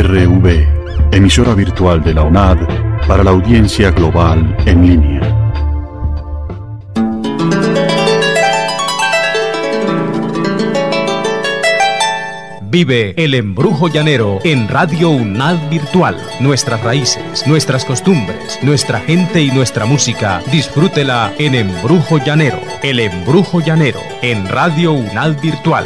RTV, emisora virtual de la UNAD para la audiencia global en línea. Vive el embrujo llanero en Radio UNAD Virtual. Nuestras raíces, nuestras costumbres, nuestra gente y nuestra música. Disfrútela en Embrujo Llanero. El embrujo llanero en Radio UNAD Virtual.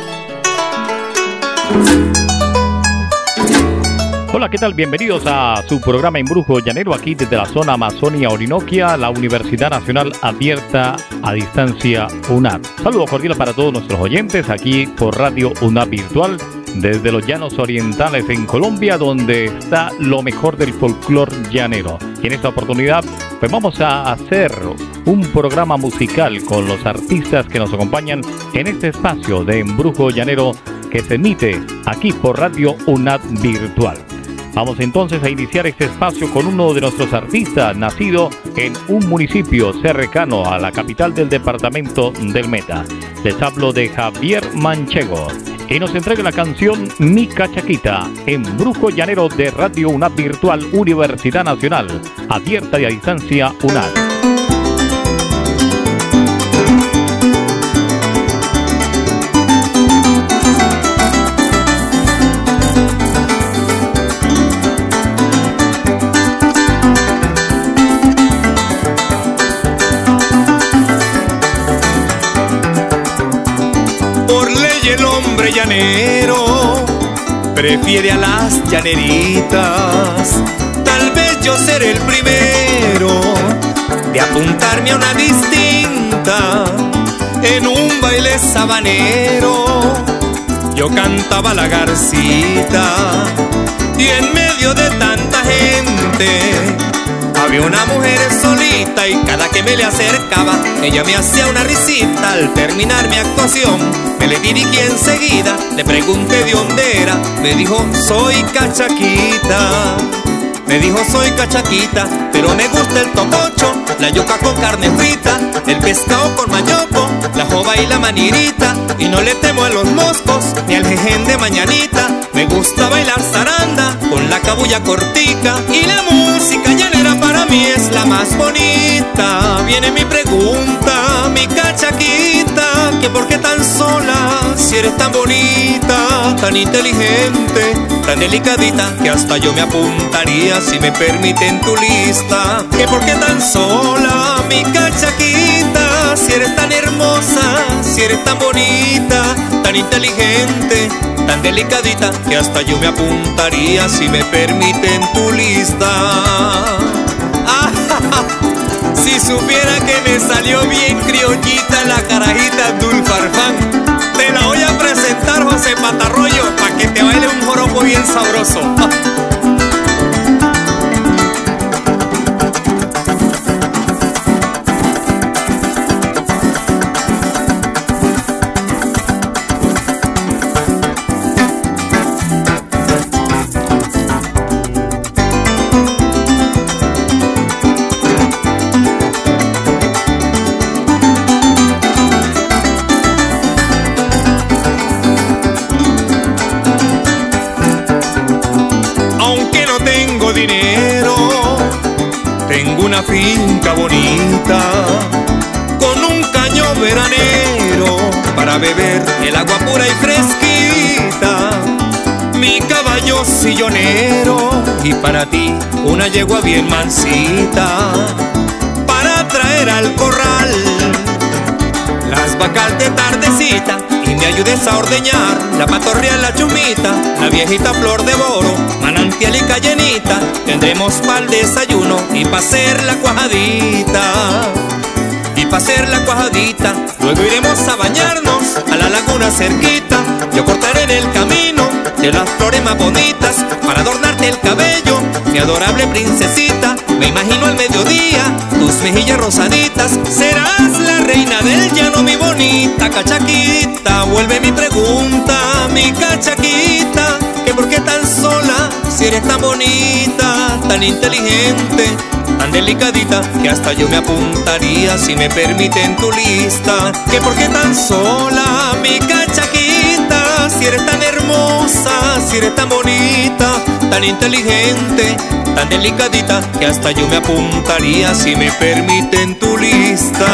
Hola, ¿qué tal? Bienvenidos a su programa Embrujo Llanero, aquí desde la zona Amazonia-Orinoquia, la Universidad Nacional Abierta a Distancia UNAD. Saludo cordial para todos nuestros oyentes aquí por Radio UNAD Virtual, desde los llanos orientales en Colombia, donde está lo mejor del folclore llanero. Y en esta oportunidad, pues vamos a hacer un programa musical con los artistas que nos acompañan en este espacio de Embrujo Llanero que se emite aquí por Radio UNAD Virtual. Vamos entonces a iniciar este espacio con uno de nuestros artistas, nacido en un municipio cercano a la capital del departamento del Meta. Les hablo de Javier Manchego y nos entrega la canción Mi Cachaquita, Embrujo Llanero de Radio UNAD Virtual, Universidad Nacional Abierta y a Distancia UNAD. Llanero prefiere a las llaneritas. Tal vez yo seré el primero de apuntarme a una distinta. En un baile sabanero yo cantaba la garcita, y en medio de tanta gente había una mujer solita, y cada que me le acercaba ella me hacía una risita. Al terminar mi actuación me le dirigí enseguida, le pregunté de dónde era, me dijo soy cachaquita. Me dijo soy cachaquita, pero me gusta el tococho, la yuca con carne frita, el pescado con mayoco, la jova y la manirita, y no le temo a los moscos ni al jejen de mañanita. Me gusta bailar zaranda con la cabulla cortica, y la música llanera para mí es la más bonita. Viene mi pregunta, mi cachaquita, que por qué tan sola, si eres tan bonita, tan inteligente, tan delicadita, que hasta yo me apuntaría si me permiten tu lista. Que por qué tan sola, mi cachaquita, si eres tan hermosa, si eres tan bonita, tan inteligente, tan delicadita, que hasta yo me apuntaría si me permiten tu lista. Si supiera que me salió bien criollita la carajita Dulfarfán, te la voy a presentar, José Patarroyo, pa' que te baile un joropo bien sabroso. Una finca bonita con un caño veranero para beber el agua pura y fresquita, mi caballo sillonero, y para ti una yegua bien mansita para traer al corral las vacas de tardecita, y me ayudes a ordeñar la patorrea, la chumita, la viejita flor de boro, manantial y callenita. Tendremos pa'l desayuno y pa' hacer la cuajadita, y pa' hacer la cuajadita. Luego iremos a bañarnos a la laguna cerquita. Yo cortaré en el camino de las flores más bonitas para adornarte el cabello, mi adorable princesita. Me imagino al mediodía tus mejillas rosaditas. Serás la reina del llano, mi bonita cachaquita. Vuelve mi pregunta, mi cachaquita, que por qué tan sola, si eres tan bonita, tan inteligente, tan delicadita, que hasta yo me apuntaría si me permiten tu lista. Que por qué tan sola, mi cachaquita, si eres tan hermosa, si eres tan bonita, tan inteligente, tan delicadita, que hasta yo me apuntaría si me permiten tu lista.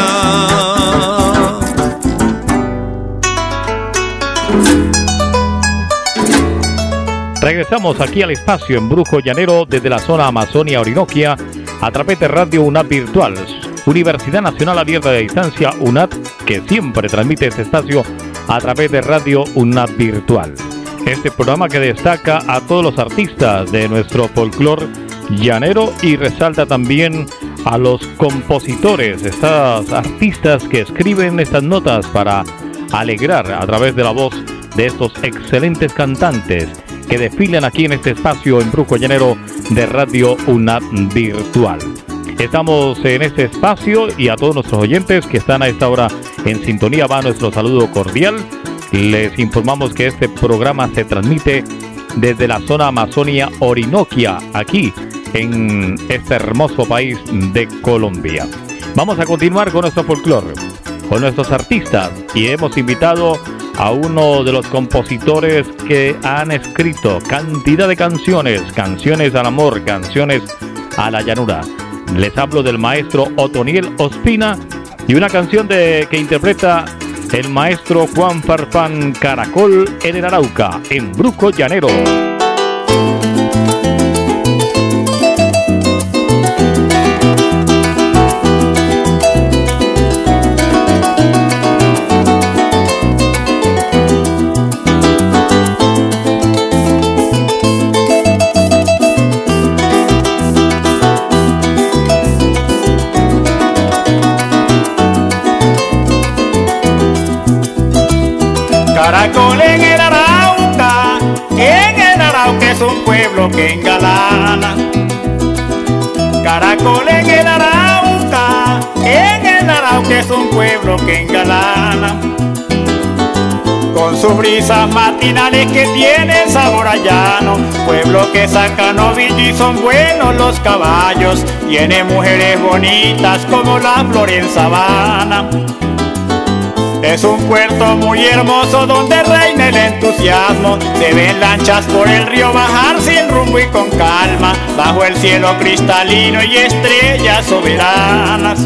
Regresamos aquí al espacio Embrujo Llanero desde la zona Amazonia Orinoquia a través de Radio UNAD Virtual, Universidad Nacional Abierta de Distancia UNAD, que siempre transmite este espacio a través de Radio UNAD Virtual. Este programa que destaca a todos los artistas de nuestro folclore llanero y resalta también a los compositores, estas artistas que escriben estas notas para alegrar a través de la voz de estos excelentes cantantes que desfilan aquí en este espacio Embrujo Llanero de Radio UNAD Virtual. Estamos en este espacio y a todos nuestros oyentes que están a esta hora en sintonía va nuestro saludo cordial. Les informamos que este programa se transmite desde la zona Amazonia Orinoquia, aquí en este hermoso país de Colombia. Vamos a continuar con nuestro folclore, con nuestros artistas, y hemos invitado a uno de los compositores que han escrito cantidad de canciones, canciones al amor, canciones a la llanura. Les hablo del maestro Otoniel Ospina y una canción que interpreta el maestro Juan Farfán, Caracol en el Arauca, Embrujo Llanero. Caracol en el Arauca es un pueblo que engalana. Caracol en el Arauca es un pueblo que engalana. Con sus brisas matinales que tienen sabor a llano, pueblo que saca novillo y son buenos los caballos, tiene mujeres bonitas como la flor en sabana. Es un puerto muy hermoso donde reina el entusiasmo. Se ven lanchas por el río bajar sin rumbo y con calma, bajo el cielo cristalino y estrellas soberanas.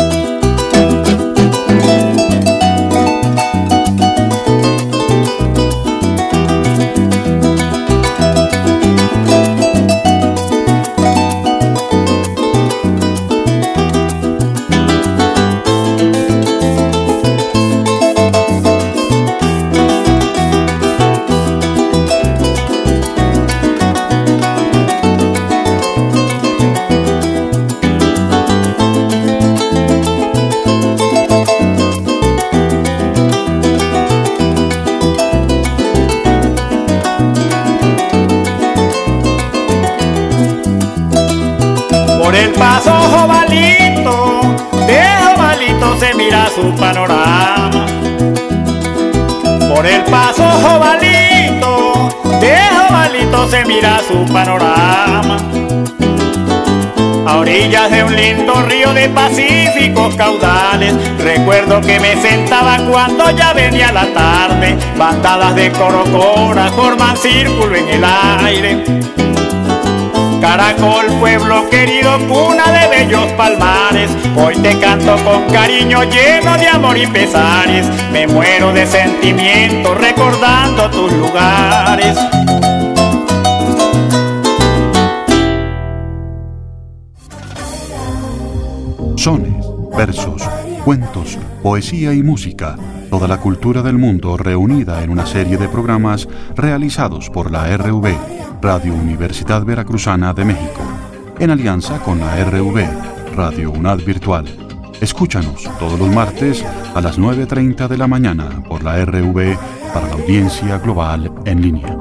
Por el paso Jovalito, de Jovalito se mira su panorama. Por el paso Jovalito, de Jovalito se mira su panorama. A orillas de un lindo río de pacíficos caudales, recuerdo que me sentaba cuando ya venía la tarde. Bandadas de corocoras forman círculo en el aire. Caracol, pueblo querido, cuna de bellos palmares, hoy te canto con cariño lleno de amor y pesares. Me muero de sentimiento recordando tus lugares. Sones, versos, cuentos, poesía y música. Toda la cultura del mundo reunida en una serie de programas realizados por la RV, Radio Universidad Veracruzana de México, en alianza con la RV, Radio UNAD Virtual. Escúchanos todos los martes a las 9:30 de la mañana por la RV para la audiencia global en línea.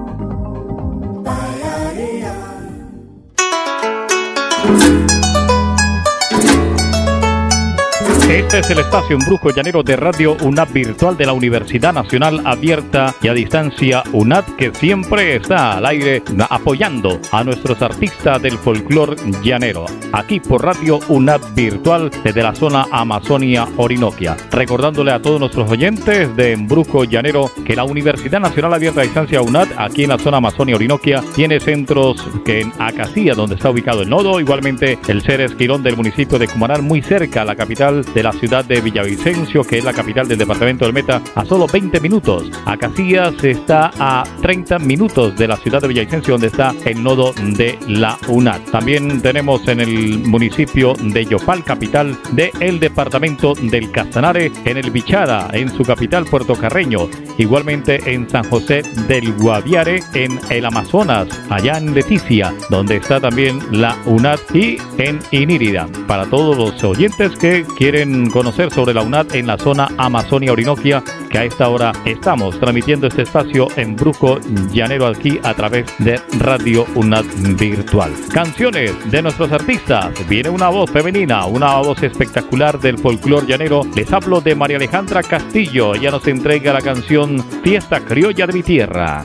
Este es el espacio Embrujo Llanero de Radio UNAD Virtual de la Universidad Nacional Abierta y a Distancia UNAD, que siempre está al aire apoyando a nuestros artistas del folclor llanero, aquí por Radio UNAD Virtual desde la zona Amazonia Orinoquia. Recordándole a todos nuestros oyentes de Embrujo Llanero que la Universidad Nacional Abierta a Distancia UNAD, aquí en la zona Amazonia Orinoquia, tiene centros que en Acacía, donde está ubicado el nodo, igualmente el Ceres Quirón del municipio de Cumaná, muy cerca a la capital de la ciudad de Villavicencio, que es la capital del departamento del Meta, a solo 20 minutos. Acacías está a 30 minutos de la ciudad de Villavicencio, donde está el nodo de la UNAD. También tenemos en el municipio de Yopal, capital del departamento del Casanare, en el Bichada, en su capital Puerto Carreño, igualmente en San José del Guaviare, en el Amazonas, allá en Leticia, donde está también la UNAD, y en Inírida. Para todos los oyentes que quieren conocer sobre la UNAD en la zona Amazonia Orinoquia, que a esta hora estamos transmitiendo este espacio en Embrujo Llanero aquí a través de Radio UNAD Virtual. Canciones de nuestros artistas. Viene una voz femenina, una voz espectacular del folclor llanero. Les hablo de María Alejandra Castillo. Ella nos entrega la canción Fiesta Criolla de mi Tierra.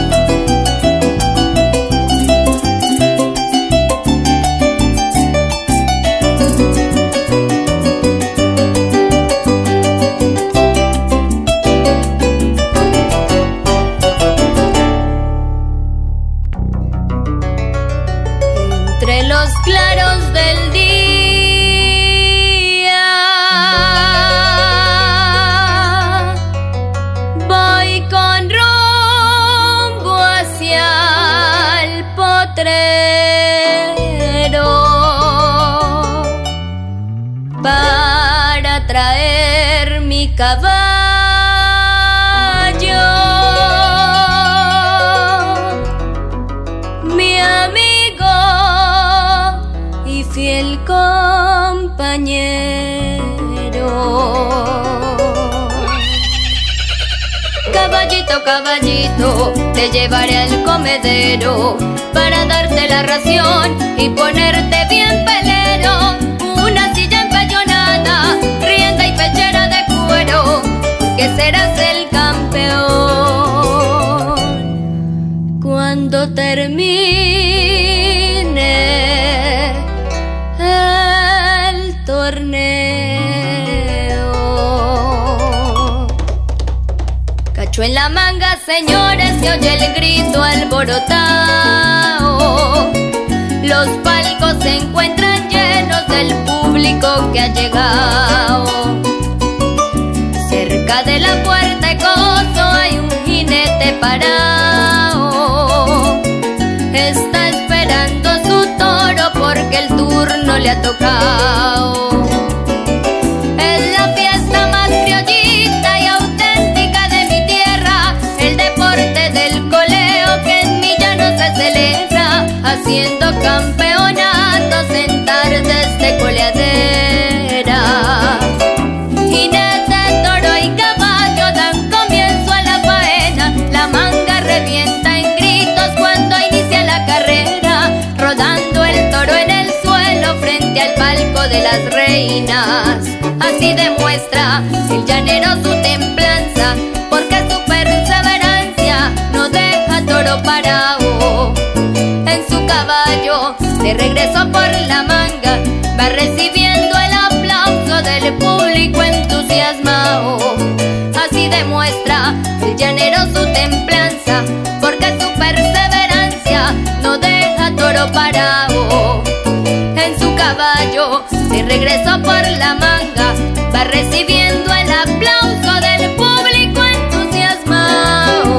Claros del día voy con rumbo hacia el potrero para traer mi caballo. Fiel compañero. Caballito, caballito, te llevaré al comedero para darte la ración y ponerte bien pelero. Una silla empellonada, rienda y pechera de cuero, que serás el campeón cuando termine torneo. Cacho en la manga, señores, se oye el grito alborotado. Los palcos se encuentran llenos del público que ha llegado. Cerca de la puerta de gozo hay un jinete parado. Está esperando su toro porque el turno le ha tocado. Es la fiesta más criollita y auténtica de mi tierra, el deporte del coleo que en mi llano se celebra, haciendo campeonatos en tardes de coleadera. Jinete, toro y caballo dan comienzo a la faena, la manga revienta en gritos cuando inicia la carrera, rodando el toro en el suelo frente al palco de las reinas. Así demuestra el llanero su templanza, porque su perseverancia no deja toro parado. En su caballo, de regreso por la manga, va recibiendo el aplauso del público entusiasmado. Así demuestra el llanero su templanza, porque su perseverancia no deja toro parado. En su caballo, de regreso por la manga, va recibiendo el aplauso del público entusiasmado.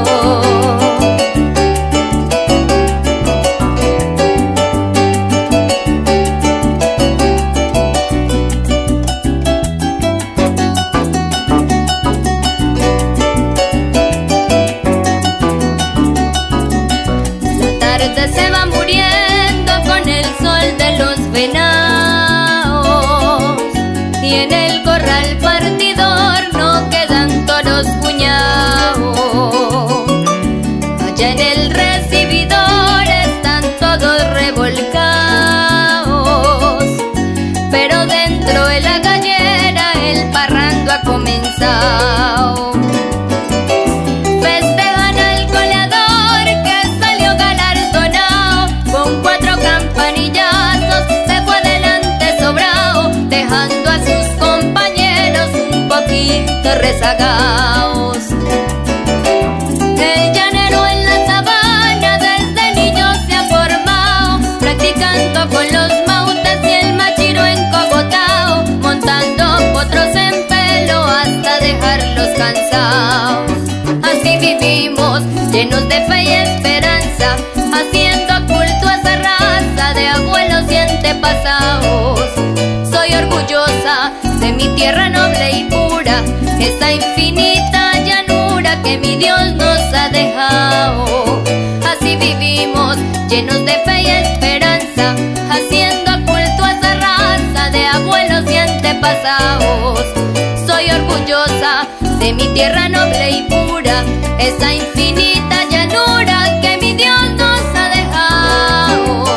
La tarde se va muriendo con el sol de los venados, y en el corral partidor no cansado. Festejan al goleador que salió galardonado con 4 campanillazos, se fue adelante sobrado, dejando a sus compañeros un poquito rezagados. El llanero en la sabana desde niño se ha formado, practicando con los mautes y el machiro encogotao, montando potros en pelo hasta dejarlos cansados. Así vivimos, llenos de fe y esperanza, haciendo culto a esa raza de abuelos y antepasados. Soy orgullosa de mi tierra noble y pura, esa infinita llanura que mi Dios nos ha dejado. Así vivimos, llenos de fe y esperanza, haciendo culto a esa raza de abuelos y antepasados. Soy orgullosa de mi tierra noble y pura, esa infinita llanura que mi Dios nos ha dejado.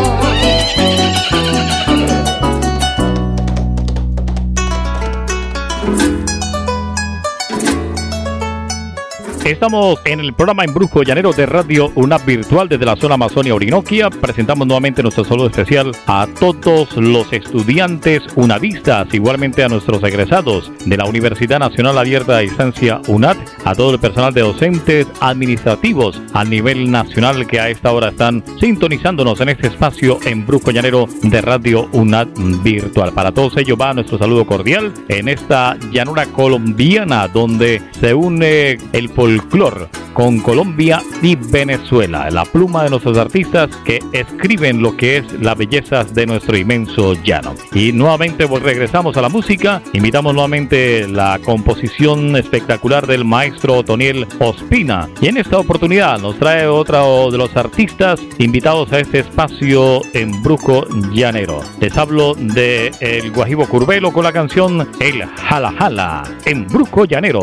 Estamos en el programa Embrujo Llanero de Radio UNAV Virtual desde la zona Amazonia Orinoquia. Presentamos nuevamente nuestro saludo especial a todos los estudiantes unavistas, igualmente a nuestros egresados de la Universidad Nacional Abierta a Distancia UNAD, a todo el personal de docentes administrativos a nivel nacional que a esta hora están sintonizándonos en este espacio Embrujo Llanero de Radio UNAV Virtual. Para todos ellos va nuestro saludo cordial en esta llanura colombiana donde se une el folclor con Colombia y Venezuela, la pluma de nuestros artistas que escriben lo que es las bellezas de nuestro inmenso llano. Y nuevamente regresamos a la música, invitamos nuevamente la composición espectacular del maestro Otoniel Ospina, y en esta oportunidad nos trae otro de los artistas invitados a este espacio Embrujo Llanero. Les hablo de el Guajibo Curbelo con la canción El Jala Jala, Embrujo Llanero.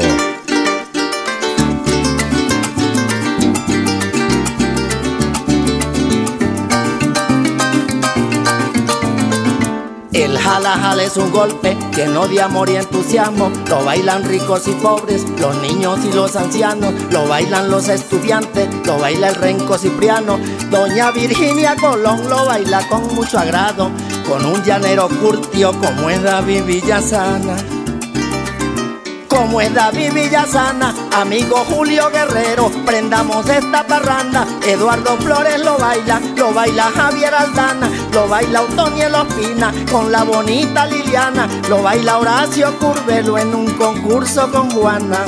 El jala jala es un golpe lleno de amor y entusiasmo. Lo bailan ricos y pobres, los niños y los ancianos. Lo bailan los estudiantes, lo baila el renco Cipriano. Doña Virginia Colón lo baila con mucho agrado, con un llanero curtio como es David Villasana. Como es David Villasana, amigo Julio Guerrero, prendamos esta parranda. Eduardo Flores lo baila Javier Aldana, lo baila Otoniel Ospina con la bonita Liliana, lo baila Horacio Curbelo en un concurso con Juana.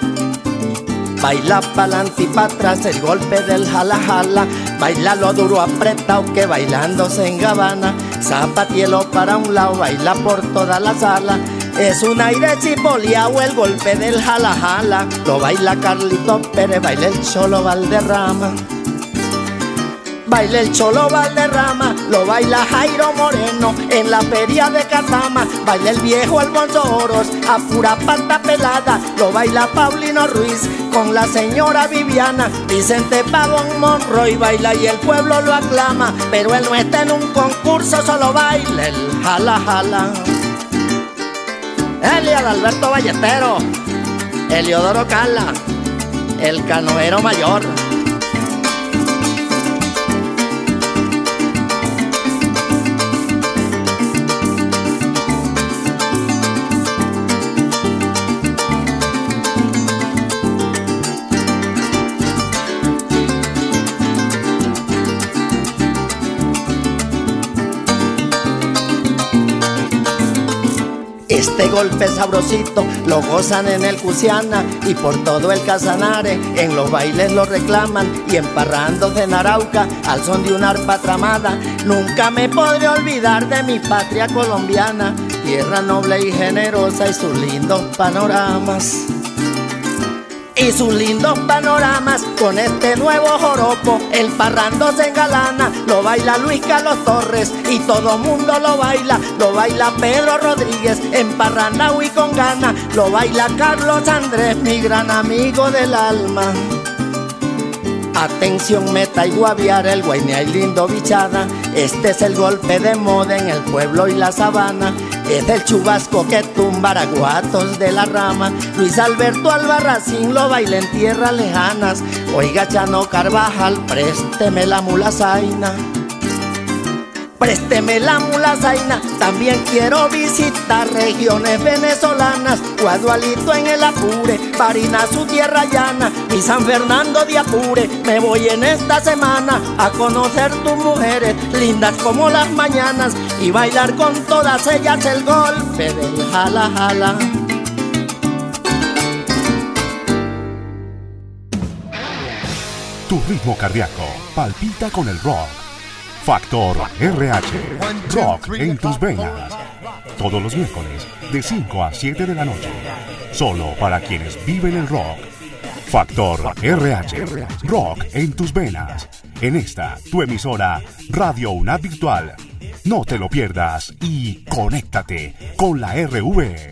Baila pa'lante y pa' atrás el golpe del jala jala, baila lo duro apretado que bailándose en Gabana. Zapatielo para un lado, baila por toda la sala. Es un aire chipoleado el golpe del jala jala, lo baila Carlito Pérez, baila el Cholo Valderrama. Baila el Cholo Valderrama, lo baila Jairo Moreno en la feria de Catama. Baila el viejo Alfonso Oros a pura pata pelada, lo baila Paulino Ruiz con la señora Viviana. Vicente Pavón Monroy baila y el pueblo lo aclama, pero él no está en un concurso, solo baila el jala jala. Elias Alberto Ballestero, Eliodoro Cala, el canoero mayor. Este golpe sabrosito lo gozan en el Cusiana y por todo el Casanare, en los bailes lo reclaman y en parrandos de Arauca al son de una arpa tramada. Nunca me podré olvidar de mi patria colombiana, tierra noble y generosa y sus lindos panoramas. Y sus lindos panoramas con este nuevo joropo, el parrando se engalana, lo baila Luis Carlos Torres y todo mundo lo baila Pedro Rodríguez en parrandao y con gana, lo baila Carlos Andrés, mi gran amigo del alma. Atención Meta y Guaviare, el Guainea y Lindo Bichada, este es el golpe de moda en el pueblo y la sabana. es el chubasco que tumba araguatos de la rama. Luis Alberto Albarracín lo baila en tierras lejanas. Oiga, Chano Carvajal, présteme la mula zaina. Présteme la mula zaina, también quiero visitar regiones venezolanas. Guadualito en el Apure, Barinas su tierra llana, y San Fernando de Apure. Me voy en esta semana a conocer tus mujeres, lindas como las mañanas, y bailar con todas ellas el golpe del jala jala. Tu ritmo cardíaco palpita con el rock. Factor RH, rock en tus venas. Todos los miércoles de 5 a 7 de la noche. Solo para quienes viven el rock. Factor RH, rock en tus venas. En esta, tu emisora Radio UNAD Virtual. No te lo pierdas y conéctate con la RV.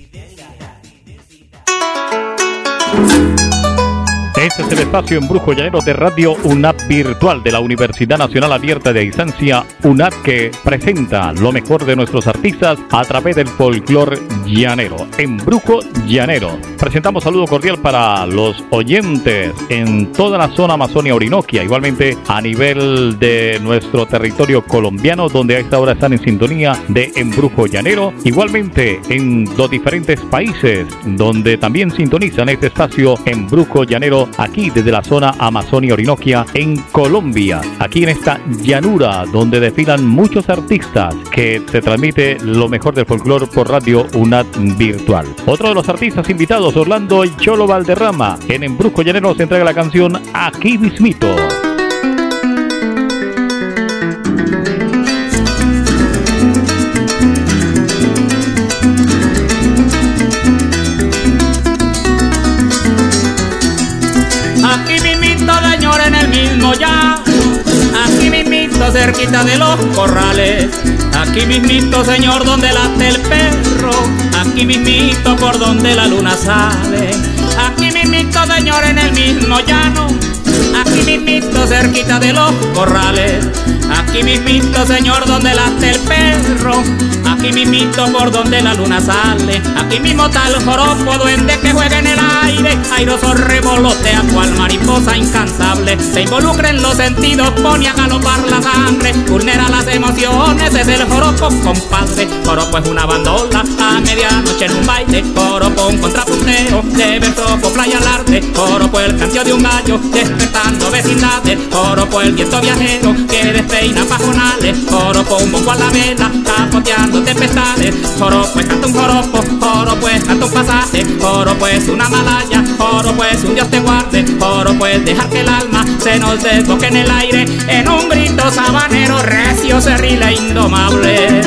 Este es el espacio Embrujo Llanero de Radio UNAD Virtual de la Universidad Nacional Abierta de Distancia UNAD, que presenta lo mejor de nuestros artistas a través del folclor llanero. Embrujo Llanero. Presentamos saludo cordial para los oyentes en toda la zona Amazonia Orinoquia, igualmente a nivel de nuestro territorio colombiano, donde a esta hora están en sintonía de Embrujo Llanero, igualmente en los diferentes países donde también sintonizan este espacio Embrujo Llanero, aquí desde la zona Amazonia Orinoquia en Colombia, aquí en esta llanura donde desfilan muchos artistas, que se transmite lo mejor del folclore por Radio UNAD Virtual. Otro de los artistas invitados, Orlando El Cholo Valderrama, en Embrujo Llanero nos entrega la canción Aquí Mismito. Aquí mismito, señor, en el mismo ya. Aquí mismito, cerquita de los corrales. Aquí mismito, señor, donde late el perro. Aquí mismito, por donde la luna sale. Aquí mismito, señor, en el mismo llano. Aquí mismito, cerquita de los corrales. Aquí mismito, señor, donde late el perro. Aquí mismito, por donde la luna sale. Aquí mismo tal joropo duende que juega en el aire. Airoso revolotea cual mariposa incansable. Se involucra en los sentidos, pone a galopar la sangre. Vulnera las emociones, es el joropo, compadre. Joropo es una bandola a medianoche en un baile. Joropo un contrapunteo de verso, copla y alarde. Joropo el canto de un gallo despertando vecindades. Joropo el viento viajero que despeina pajonales. Joropo un bombo a la vela capoteando tempestades. Joropo es canto un joropo, joropo es canto un pasaje. Joropo es una malaya, joropo es un Dios te guarde. Joropo es dejar que el alma se nos desboque en el aire. En un grito sabanero recio, cerril e indomable.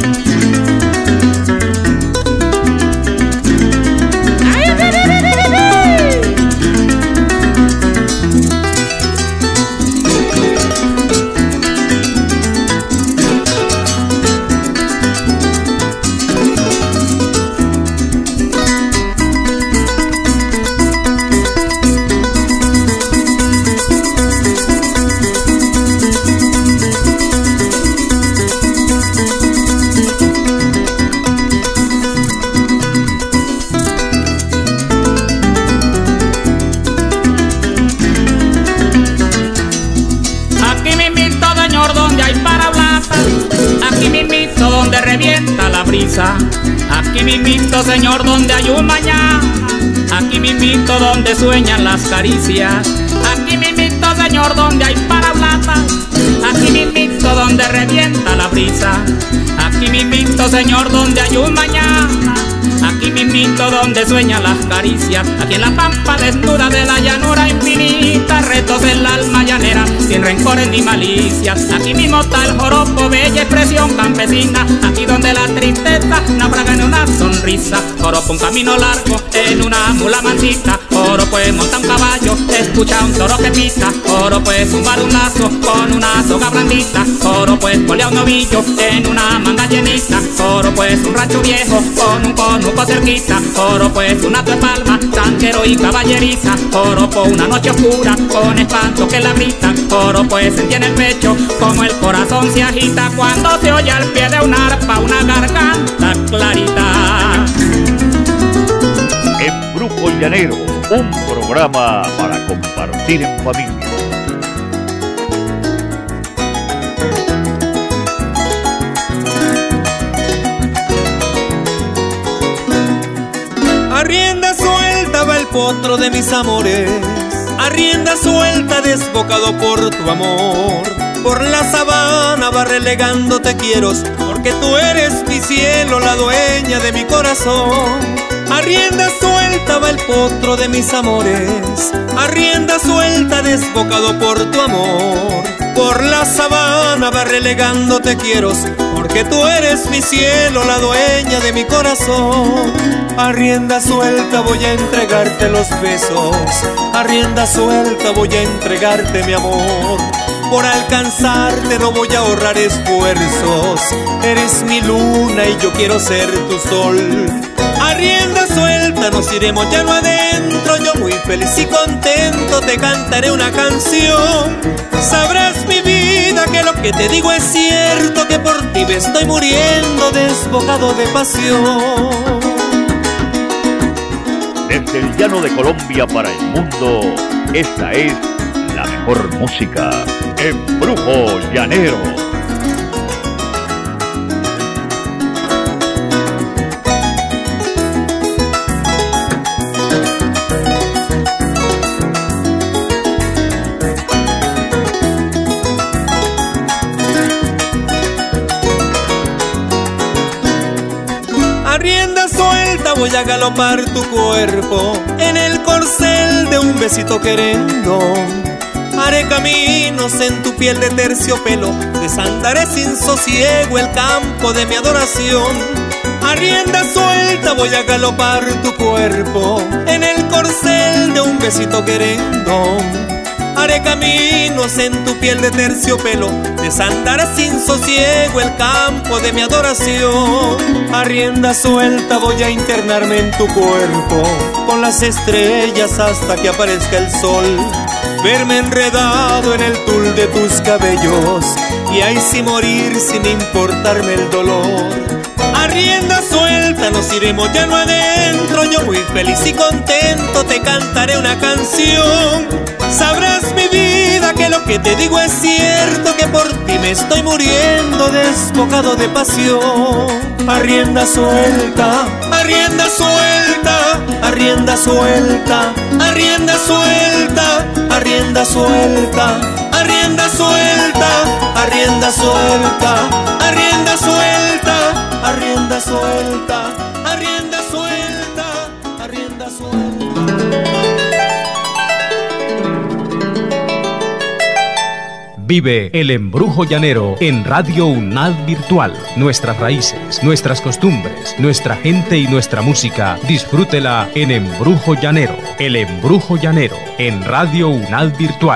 Revienta la brisa. Aquí mismito, señor, donde hay un mañana. Aquí mismito, donde sueñan las caricias. Aquí mismito, señor, donde hay parablata. Aquí mismito, donde revienta la brisa. Aquí mismito, señor, donde hay un mañana. Aquí mismito, donde sueñan las caricias. Aquí en la pampa desnuda de la llanura infinita, retos en la alma llanera, sin rencores ni malicias. Aquí mismo está el joropo, bella expresión campesina. Aquí donde la tristeza naufraga en una sonrisa. Joropo un camino largo en una mula mansita. Joropo es monta un caballo, escucha un toro que pita. Joropo es zumbar un lazo con una soga blandita. Joropo es polea un novillo en una manga llenita. Joropo es un rancho viejo con un conuco cerquita. Joropo es una de palma, tranquero y caballeriza. Joropo una noche oscura con espanto que la grita. Joropo lo puedes sentir en el pecho, como el corazón se agita cuando se oye al pie de una arpa una garganta clarita. Embrujo Llanero, un programa para compartir en familia. A rienda suelta va el potro de mis amores, a rienda suelta desbocado por tu amor. Por la sabana va relegando te quiero, porque tú eres mi cielo, la dueña de mi corazón. A rienda suelta va el potro de mis amores, a rienda suelta desbocado por tu amor. Por la sabana va relegando te quiero, porque tú eres mi cielo, la dueña de mi corazón. A rienda suelta voy a entregarte los besos, a rienda suelta voy a entregarte mi amor. Por alcanzarte no voy a ahorrar esfuerzos, eres mi luna y yo quiero ser tu sol. A rienda suelta nos iremos llano adentro, yo muy feliz y contento te cantaré una canción. Sabrás mi vida que lo que te digo es cierto, que por ti me estoy muriendo desbocado de pasión. Desde el llano de Colombia para el mundo, esta es la mejor música. Embrujo Llanero. A rienda suelta voy a galopar tu cuerpo en el corcel de un besito querendón. Haré caminos en tu piel de terciopelo, desandaré sin sosiego el campo de mi adoración. A rienda suelta voy a galopar tu cuerpo en el corcel de un besito querendón. Haré caminos en tu piel de terciopelo, desandaré sin sosiego el campo de mi adoración. A rienda suelta voy a internarme en tu cuerpo, con las estrellas hasta que aparezca el sol. Verme enredado en el tul de tus cabellos, y ahí sí morir sin importarme el dolor. A rienda suelta nos iremos llano adentro, yo muy feliz y contento te cantaré una canción. Sabrás mi vida que lo que te digo es cierto, que por ti me estoy muriendo desbocado de pasión. A rienda suelta, a rienda suelta, a rienda suelta, a rienda suelta, a rienda suelta, a rienda suelta, a rienda suelta, a rienda suelta, a rienda suelta, a rienda suelta, a rienda suelta. Vive el Embrujo Llanero en Radio UNAD Virtual. Nuestras raíces, nuestras costumbres, nuestra gente y nuestra música. Disfrútela en Embrujo Llanero. El Embrujo Llanero en Radio UNAD Virtual.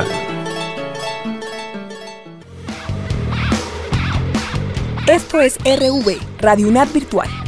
Esto es RV, Radio UNAD Virtual.